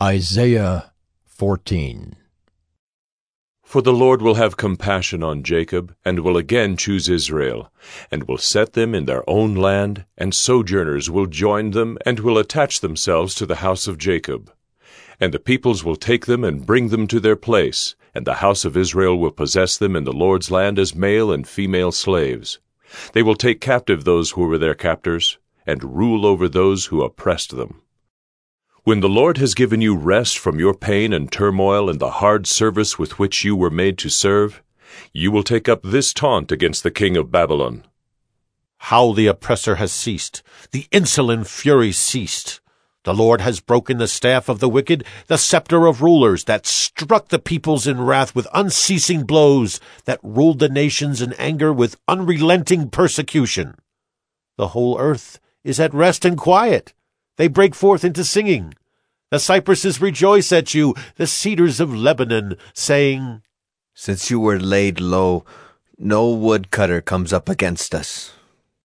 Isaiah 14. For the Lord will have compassion on Jacob, and will again choose Israel, and will set them in their own land, and sojourners will join them, and will attach themselves to the house of Jacob. And the peoples will take them and bring them to their place, and the house of Israel will possess them in the Lord's land as male and female slaves. They will take captive those who were their captors, and rule over those who oppressed them. When the Lord has given you rest from your pain and turmoil and the hard service with which you were made to serve, you will take up this taunt against the king of Babylon. How the oppressor has ceased, the insolent fury ceased. The Lord has broken the staff of the wicked, the scepter of rulers, that struck the peoples in wrath with unceasing blows, that ruled the nations in anger with unrelenting persecution. The whole earth is at rest and quiet. They break forth into singing. The cypresses rejoice at you, the cedars of Lebanon, saying, Since you were laid low, no woodcutter comes up against us.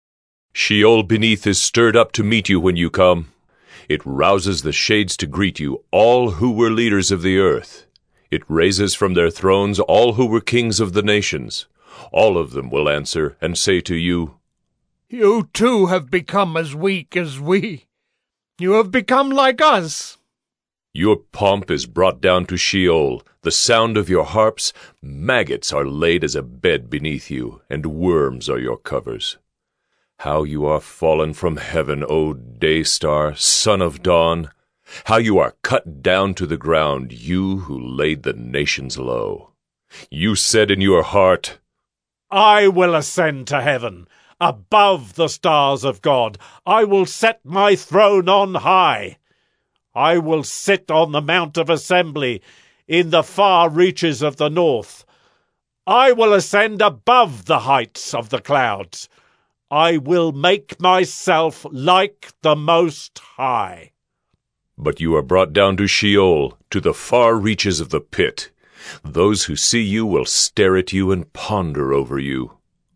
Sheol beneath is stirred up to meet you when you come. It rouses the shades to greet you, all who were leaders of the earth. It raises from their thrones all who were kings of the nations. All of them will answer and say to you, You too have become as weak as we. You have become like us. Your pomp is brought down to Sheol, the sound of your harps. Maggots are laid as a bed beneath you, and worms are your covers. How you are fallen from heaven, O day star, son of dawn! How you are cut down to the ground, you who laid the nations low! You said in your heart, I will ascend to heaven, above the stars of God. I will set my throne on high. I will sit on the mount of assembly in the far reaches of the north. I will ascend above the heights of the clouds. I will make myself like the Most High. But you are brought down to Sheol, to the far reaches of the pit. Those who see you will stare at you and ponder over you.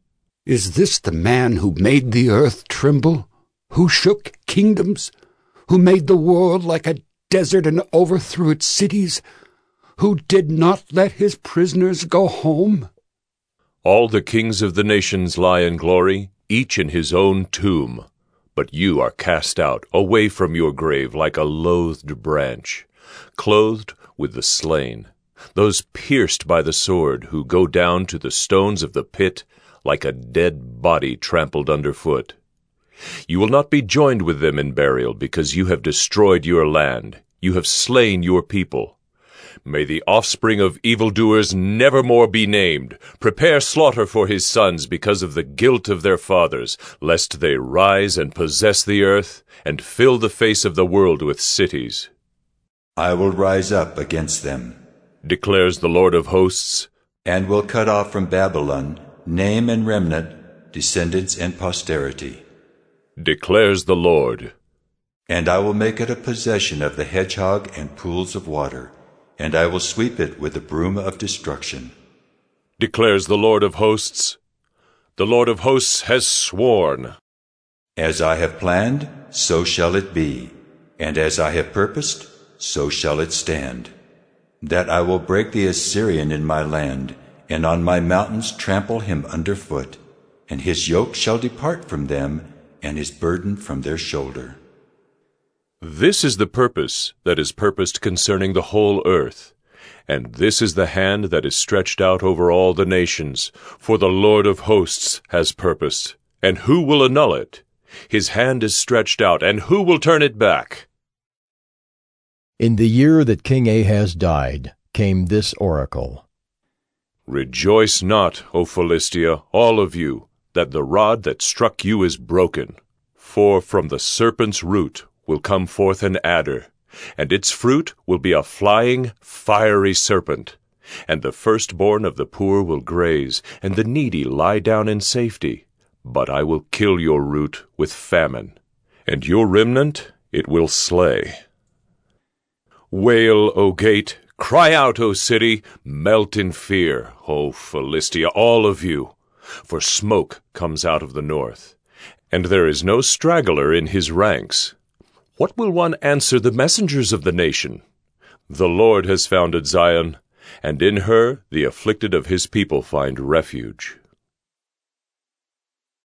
Is this the man who made the earth tremble, who shook kingdoms, who made the world like a desert and overthrew its cities, who did not let his prisoners go home? All the kings of the nations lie in glory, each in his own tomb. But you are cast out, away from your grave, like a loathed branch, clothed with the slain, those pierced by the sword, who go down to the stones of the pit, like a dead body trampled underfoot. You will not be joined with them in burial, because you have destroyed your land. You have slain your people. May the offspring of evildoers never more be named. Prepare slaughter for his sons because of the guilt of their fathers, lest they rise and possess the earth, and fill the face of the world with cities. I will rise up against them, declares the Lord of hosts, and will cut off from Babylon name and remnant, descendants and posterity, declares the Lord. And I will make it a possession of the hedgehog and pools of water, and I will sweep it with the broom of destruction, declares the Lord of hosts. The Lord of hosts has sworn. As I have planned, so shall it be, and as I have purposed, so shall it stand, that I will break the Assyrian in my land, and on my mountains trample him underfoot, and his yoke shall depart from them, and his burden from their shoulder. This is the purpose that is purposed concerning the whole earth, and this is the hand that is stretched out over all the nations, for the Lord of hosts has purposed, and who will annul it? His hand is stretched out, and who will turn it back? In the year that King Ahaz died, came this oracle. Rejoice not, O Philistia, all of you, that the rod that struck you is broken. For from the serpent's root will come forth an adder, and its fruit will be a flying, fiery serpent. And the firstborn of the poor will graze, and the needy lie down in safety. But I will kill your root with famine, and your remnant it will slay. Wail, O gate! Cry out, O city! Melt in fear, O Philistia, all of you! For smoke comes out of the north, and there is no straggler in his ranks. What will one answer the messengers of the nation? The Lord has founded Zion, and in her the afflicted of his people find refuge.